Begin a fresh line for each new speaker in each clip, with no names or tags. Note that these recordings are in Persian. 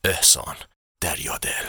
احسان دریادل.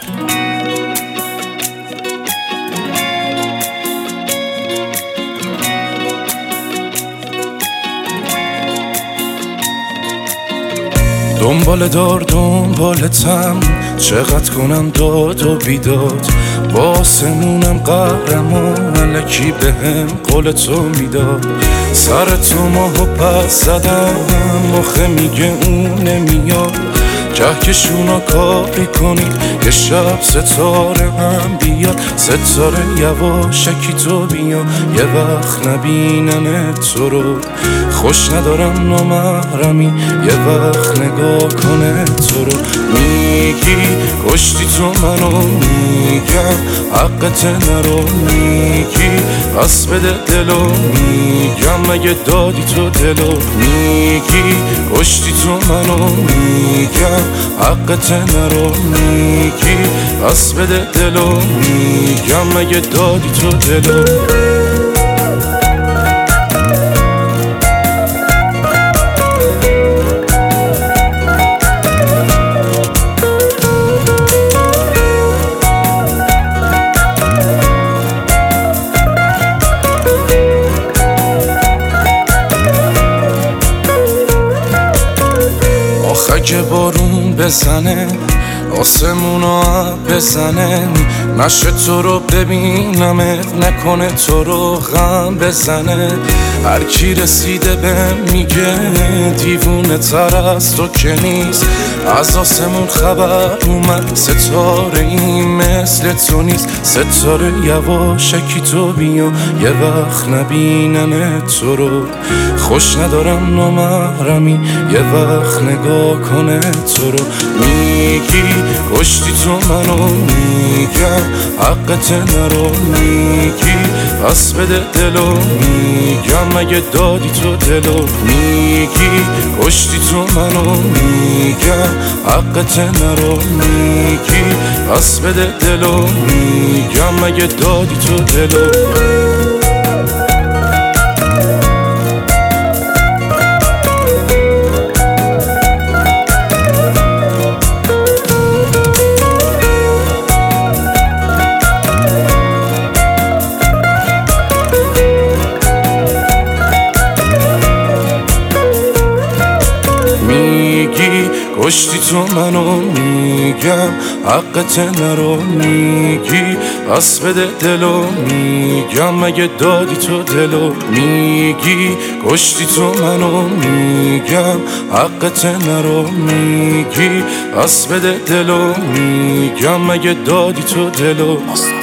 دنبالتم چقدر کنم داد و بیداد، با آسمونم قهرم و الکی بهم قول تو میداد. سر تو ماهو پس زدم، مخه میگه اون نمیاد. کهکشونا کاری کنید یه شب ستاره هم بیاد. ستاره یواشکی تو بیا، یه وقت نبینم تو رو. خوش ندارم نامحرمی، یه وقت نگاه کنه تو رو. میگی کشتی تو منو، میگم حقت نرو. میگی پس بده دلو، میگم مگه دادی تو دلو. میگی کشتی تو منو، میگم حقت نرو. میگی پس بده دلو، میگم مگه دادی تو دلو. اگه بارون بزنه آسمونو بزنه، نشه تو رو ببینمت، نکنه تو رو غم بزنه. هر کی رسیده بهم میگه دیوونه تر از تو که نیست. از آسمون خبر اومد ستاره این مثل تو نیست. ستاره یواشکی تو بیا، یه وقت نبینم تو رو. خوش ندارم نامحرمی، یه وقت نگاه کنه تو رو. میگی کشتی تو منو، میگم حقت نرو. میگی پس بده دلو، میگم مگه دادی تو دلو. میگی کشتی تو منو، میگم حقت نرو. میگی پس بده دلو، میگم مگه دادی تو دلو. میگی کشتی تو منو، میگم حقت نرو. میگی پس بده دلو، میگم مگه دادی تو دلو. میگی کشتی تو منو، میگم حقت نرو. میگی پس بده دلو، میگم مگه دادی تو دلو.